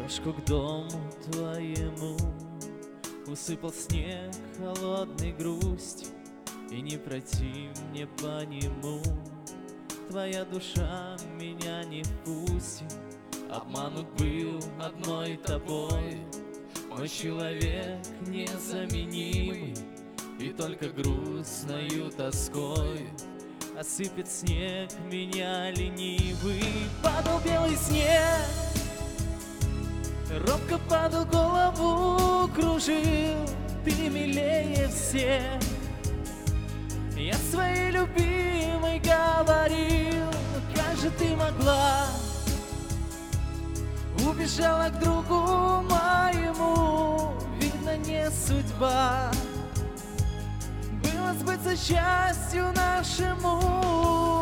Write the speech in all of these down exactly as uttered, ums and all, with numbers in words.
Дорожку к дому твоему усыпал снег холодной грусти, и не пройти мне по нему. Твоя душа меня не впустит. Обманут был одной тобой мой человек незаменимый, и только грустною тоской осыпет снег меня ленивый. Падал белый снег, робко падал, голову кружил. Ты милее всех, я своей любимой говорил. Как же ты могла? Убежала к другу моему, видно, не судьба было сбыться счастью нашему.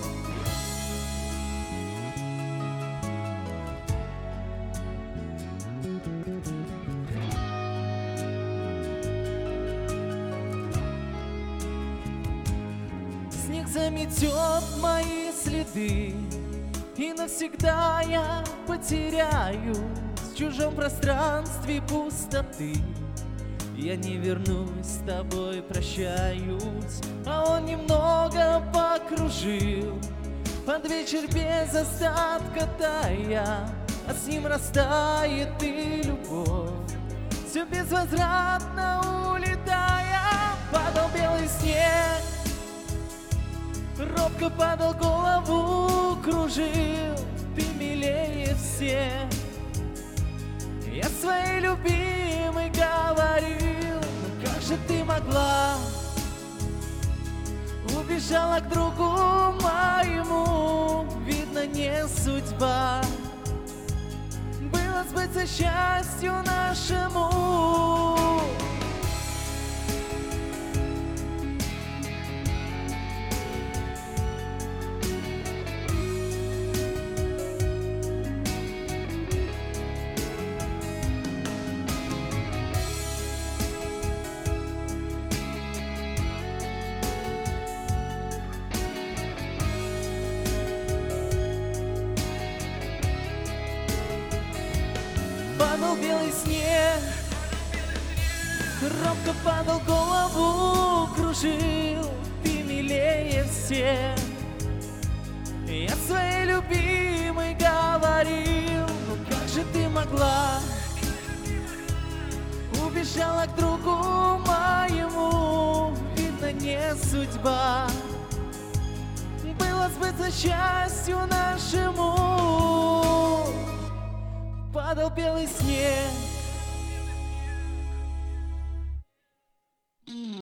Снег заметет мои следы, и навсегда я потеряюсь в чужом пространстве пустоты. Я не вернусь, с тобой прощаюсь. А он немного покружил под вечер без остатка тая, а с ним растает и любовь, все безвозвратно улетая. Падал белый снег, робко падал, голову кружил. Ты милее всех, я своей любимой говорил. Но как же ты могла? Убежала к другу моему, видно, не судьба было сбыться счастью нашему. Падал белый снег, робко падал, голову кружил. Ты милее всех, я своей любимой говорил. Но как же ты могла? Убежала к другу моему, видно, не судьба было сбыться счастью нашему. Падал белый снег,